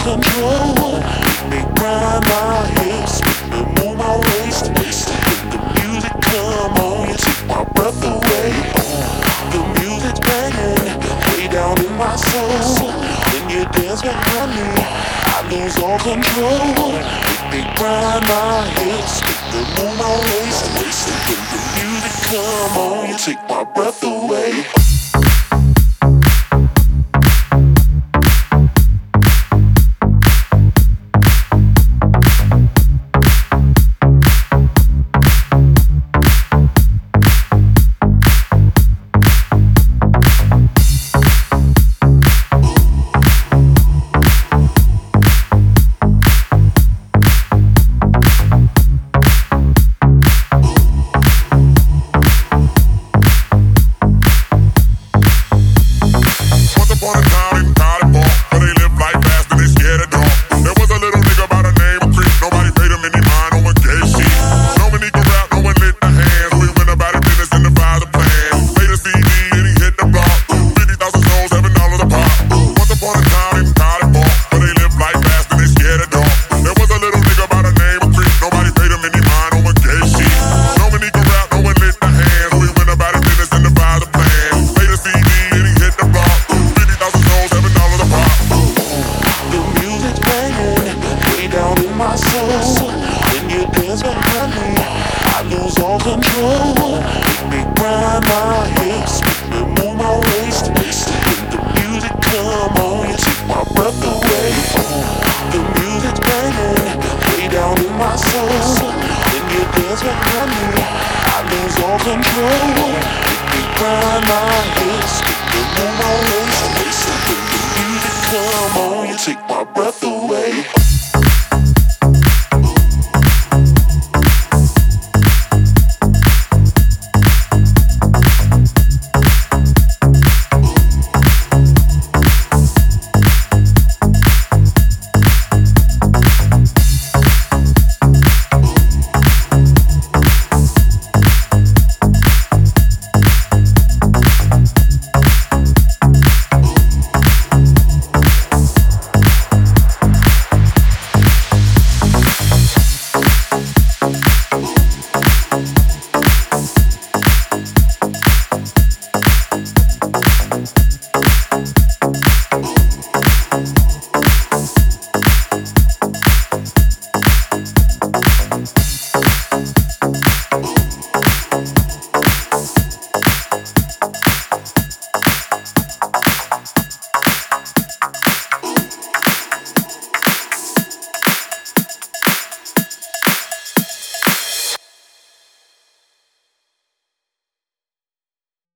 control. Make me grind my hips, make me move my waist. When the music come on, you take my breath away. The music's banging way down in my soul. When you dance behind me, I lose all control. Make me grind my hips, make me move my waist. When the music come on, you take my breath away. When you dance behind me, I lose all control. Make me grind my hips, make me move my waist. When the music come on, you take my breath away. The music's banging way down in my soul. When you dance behind me, I lose all control. Make me grind my hips, make me move my waist. When the music come on, you take my breath away.